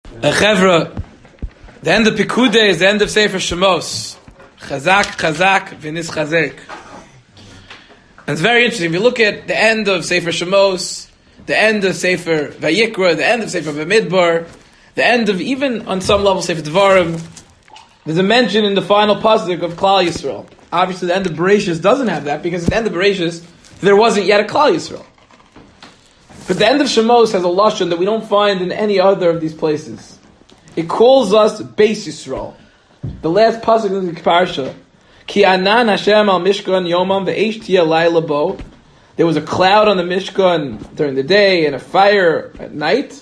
Chevra, the end of Pikude is the end of Sefer Shemos. Chazak, chazak, v'nis chazek. And it's very interesting. If you look at the end of Sefer Shemos, the end of Sefer Vayikra, the end of Sefer Bamidbar, the end of even, on some level, Sefer Devarim, there's a mention in the final pasuk of Klal Yisrael. Obviously, the end of Bereshis doesn't have that, because at the end of Bereshis, there wasn't yet a Klal Yisrael. But the end of Shemos has a lashon that we don't find in any other of these places. It calls us Beis Yisrael. The last pasuk in the parsha, Ki anan Hashem al Mishkan yomam ve'esh tia layla bo. There was a cloud on the Mishkan during the day and a fire at night.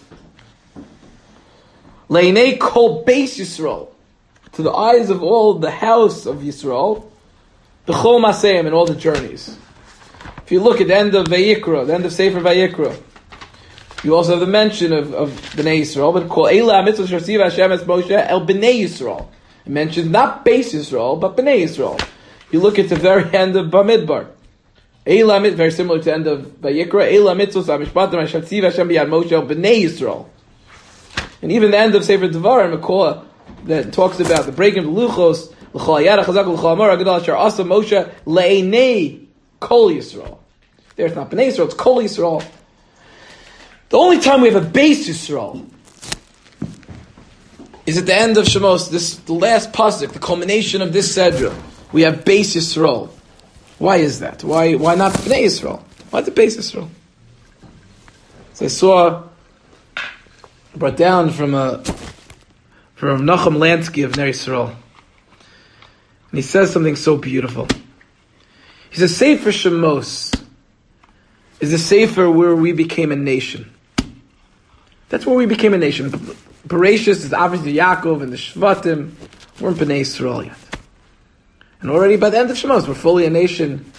Leinei kol Beis Yisrael, to the eyes of all the house of Yisrael, b'chol maseim, in all the journeys. If you look at the end of Vayikra, the end of Sefer Vayikra, you also have the mention of Bnei Yisrael, but called Eila Mitzvah Shasiva Hashem Es Moshe El Bnei Yisrael. It mentions not Beis Yisrael, but Bnei Yisrael. You look at the very end of Bamidbar. Eila Mitzvah, very similar to the end of Vayikra. Eila Mitzvah Samishpatim Shasiva Hashem B'Yad Moshe El Bnei Yisrael. And even the end of Sefer Devarim, Mekola, that talks about the breaking of the Luchos, L'chol Hayada Chazak L'chol Amor Agadol Asher Asa Moshe Le'enei Kol Yisrael. There it's not Bnei Yisrael, it's Kol Yisrael. The only time we have a Beis Yisrael is at the end of Shemos, the last pasuk, the culmination of this Sedra. We have Beis Yisrael. Why is that? Why not Bnei Yisrael? Why the Beis Yisrael? So I saw, brought down from Nachum Lansky of Ner Yisrael, and he says something so beautiful. He says, Sefer Shemos is the Sefer where we became a nation. That's where we became a nation. Bereshis is obviously Yaakov and the Shvatim. We're in Bnei Yisrael yet. And already by the end of Shemos, we're fully a nation.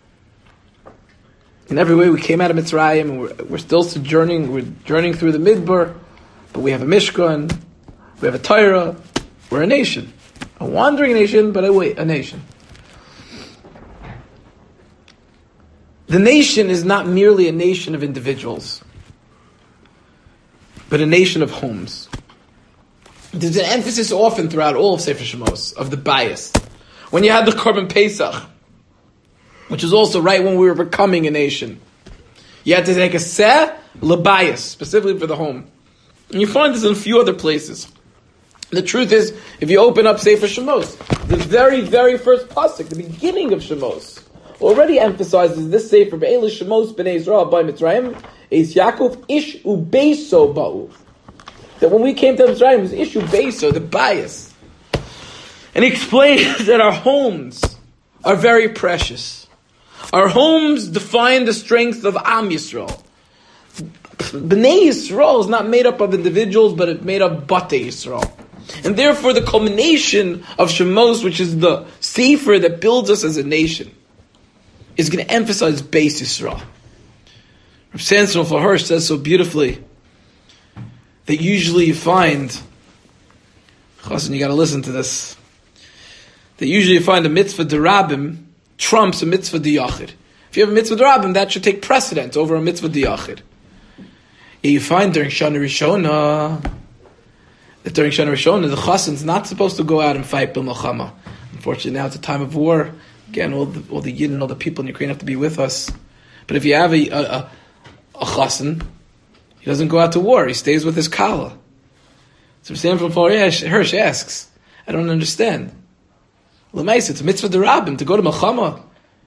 In every way, we came out of Mitzrayim, and we're still sojourning. We're journeying through the Midbar, but we have a Mishkan, we have a Torah. We're a nation. A wandering nation, but a nation. The nation is not merely a nation of individuals, but a nation of homes. There's an emphasis often throughout all of Sefer Shemos of the bias. When you had the Korban Pesach, which is also right when we were becoming a nation, you had to take a seh l'bayis, specifically for the home. And you find this in a few other places. The truth is, if you open up Sefer Shemos, the very, very first pasuk, the beginning of Shemos, already emphasizes this Sefer, Be'ela Shemos B'nei Yisrael by Mitzrayim, Eis Yaakov Ish U'Beiso Ba'u. That when we came to Mitzrayim, it was Ish U'Beiso, the bias. And he explains that our homes are very precious. Our homes define the strength of Am Yisrael. B'nei Yisrael is not made up of individuals, but it's made up of Batei Yisrael. And therefore the culmination of Shemos, which is the Sefer that builds us as a nation, is going to emphasize Beis Yisrael. Rav Sanson of Hirsch says so beautifully that usually you find, Chassan, you got to listen to this, that usually you find a mitzvah derabim trumps a mitzvah diyachid. If you have a mitzvah derabim, that should take precedence over a mitzvah diyachid. You find during Shana Rishona, that during Shana Rishona, the Chassan's not supposed to go out and fight Bil Milchama. Unfortunately, now it's a time of war. Again, all the Yidden and all the people in Ukraine have to be with us. But if you have a Chassan, he doesn't go out to war. He stays with his Kala. So Sam from Hirsch asks, I don't understand. L'maisa, it's a mitzvah derabim to go to Milchama,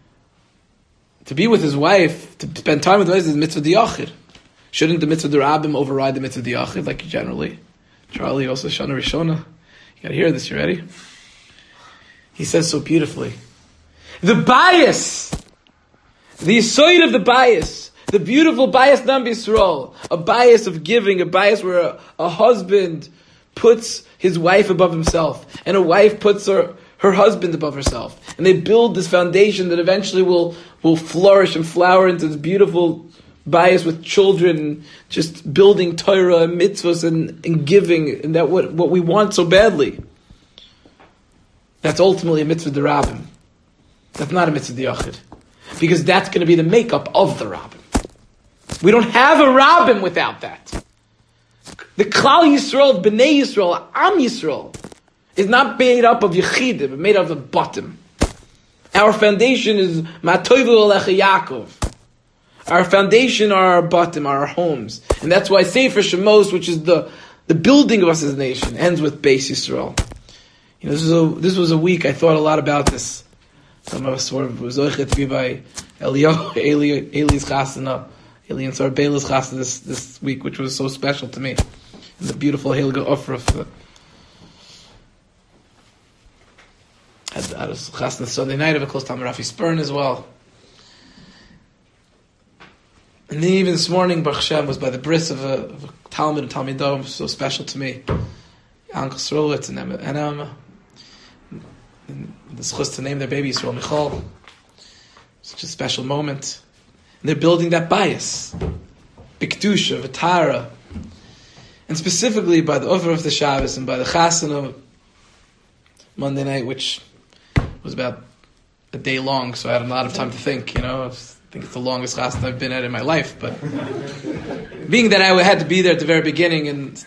to be with his wife, to spend time with his wife is a mitzvah diyachid. Shouldn't the mitzvah derabim override the mitzvah diyachid like generally? Charlie, also Shana Rishona. You got to hear this. You ready? He says so beautifully. The bias, the yisoid of the bias, the beautiful bias Nam Yisrael, a bias of giving, a bias where a husband puts his wife above himself, and a wife puts her husband above herself, and they build this foundation that eventually will flourish and flower into this beautiful bias with children, just building Torah and mitzvahs and giving, and that what we want so badly. That's ultimately a mitzvah derabim. That's not a mitzvah diyachid. Because that's going to be the makeup of the rabbim. We don't have a rabbim without that. The Klal Yisrael, Bnei Yisrael, Am Yisrael, is not made up of Yechidim, but made up of Batim. Our foundation is Matoivu Alecha Yaakov. Our foundation are our Batim, are our homes. And that's why Sefer Shemos, which is the building of us as a nation, ends with Beis Yisrael. You know, this was a week I thought a lot about this. Some of us were zoichet to be by Eli's chasana, Eli and Sar Bela's chasana this week, which was so special to me. And the beautiful Helga Ofra. Had a chasana Sunday night of a close time Rafi Spurn as well. And then even this morning, Baruch Hashem was by the bris of a Talmud and Talmidah, so special to me. Uncle Srolitz and Emma. And the schus to name their baby Yisrael Michal. Such a special moment. And they're building that bias. Bikdusha, Vitara. And specifically by the Ofer of the Shabbos and by the Chasana Monday night, which was about a day long, so I had a lot of time to think, you know. I think it's the longest Chasana I've been at in my life, but being that I had to be there at the very beginning and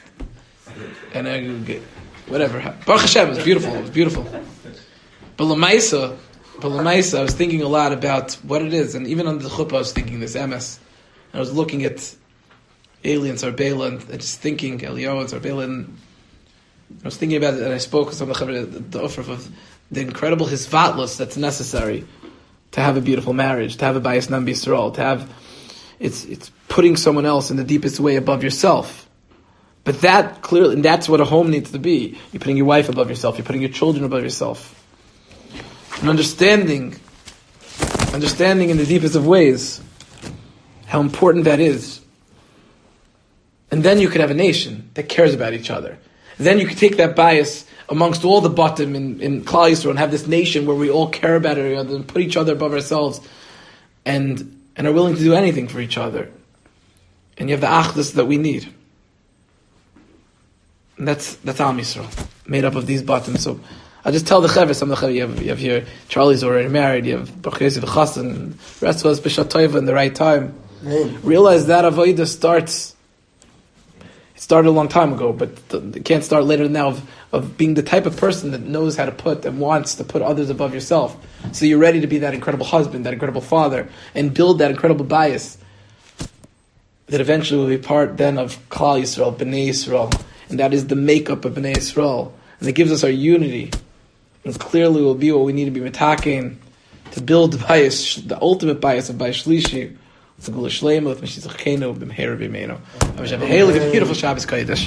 whatever. Baruch Hashem, it was beautiful. But Lamaisa, I was thinking a lot about what it is, and even on the chuppah I was thinking this MS. And I was looking at Eli and Sarbela and just thinking, Elio and Sarbela, and I was thinking about it, and I spoke with some of the offer of the incredible hisvatlus that's necessary to have a beautiful marriage, to have a bayis nam b'Yisrael, to have, it's putting someone else in the deepest way above yourself. But that clearly, and that's what a home needs to be. You're putting your wife above yourself, you're putting your children above yourself. And understanding in the deepest of ways how important that is. And then you could have a nation that cares about each other. Then you could take that bias amongst all the Batim in Klal Yisrael and have this nation where we all care about each other and put each other above ourselves and are willing to do anything for each other. And you have the achdus that we need. And that's Am Yisrael, made up of these Batim. So I'll just tell the Chaver, some of the Chaver, you have here, Charlie's already married, you have Baruch Yosef Chassan, and the rest of us, B'Shat Tova in the right time. Realize that Avodah started a long time ago, but it can't start later than now of being the type of person that knows how to put and wants to put others above yourself. So you're ready to be that incredible husband, that incredible father, and build that incredible bias that eventually will be part then of Klal Yisrael, Bnei Yisrael, and that is the makeup of Bnei Yisrael, and it gives us our unity, and clearly will be what we need to be metaking to build the bias, the ultimate bias of Bayis Shlishi. It's a Gula Shleima with Mashiach Chenu b'Meher b'Meinu. I wish I have a hail of a beautiful Shabbos Kodesh.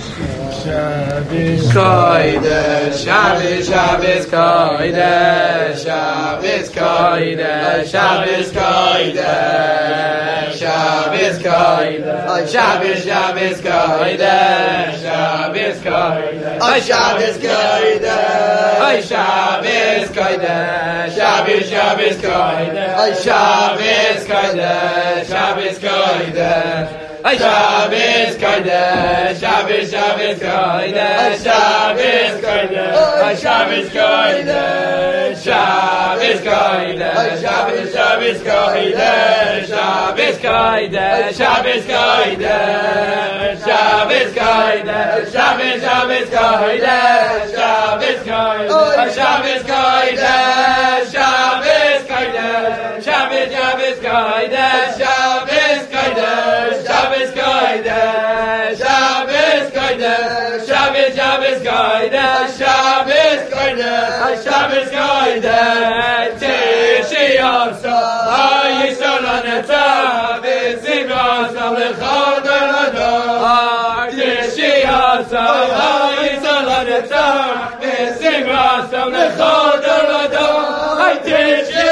Shabbos Kodesh, Shabbos Shabbos Kodesh, Shabbos Kodesh, Shabbos Kodesh, Shabbos Kodesh, Shabbos Shabbos Kodesh, Shabbos Kodesh, Shabbos Kodesh, Shabbos Kodesh, Shabbos Shabbos Kodesh, Shabbos Kodesh. Shabbos Kodesh, Shabbos Kodesh, Shabbos Shabbos Kodesh, Shabbos Kodesh, Shabbos Kodesh, Shabbos Kodesh, Shabbos Shabbos Kodesh, Shabbos Kodesh, Shabbos Kodesh, Shabbos Kodesh, Shabbos Shabbos Kodesh, Shabbos Kodesh, Shabbos Kodesh, Shabbos Kodesh, Shabbos Shabbos Kodesh, Shabbos Kodesh, Shabbos Kodesh, Shabbos Kodesh, Shabbos Shabbos Kodesh, Shabbos Kodesh, Shabbos Kodesh, Tishi Yosef, Yisrael Netzach, V'Zivos Alechol Dorodor, Tishi Yosef, Yisrael Netzach, V'Zivos Alechol Dorodor, Tishi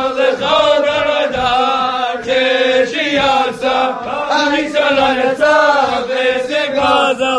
Yosef,